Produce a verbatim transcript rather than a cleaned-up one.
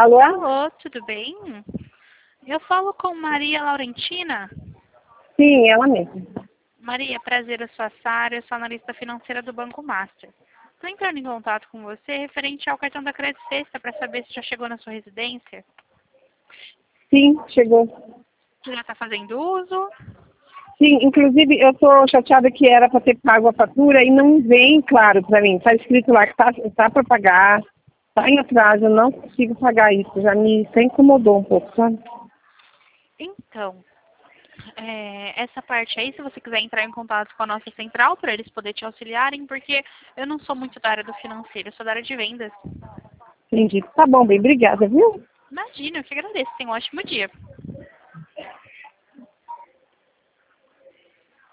Alô? Alô, tudo bem? Eu falo com Maria Laurentina. Sim, ela mesma. Maria, prazer, eu sou a Sara, eu sou analista financeira do Banco Master. Estou entrando em contato com você referente ao cartão da Crédito Sexta para saber se já chegou na sua residência. Sim, chegou. Você já está fazendo uso? Sim, inclusive eu tô chateada que era para ter pago a fatura e não vem claro para mim. Tá escrito lá que tá, tá para pagar, tá em atraso, eu não consigo pagar isso. Já me até incomodou um pouco, sabe? Então, é, essa parte aí, se você quiser entrar em contato com a nossa central para eles poderem te auxiliarem, porque eu não sou muito da área do financeiro, eu sou da área de vendas. Entendi. Tá bom, bem, obrigada, viu? Imagina, eu que agradeço. Tenha um ótimo dia.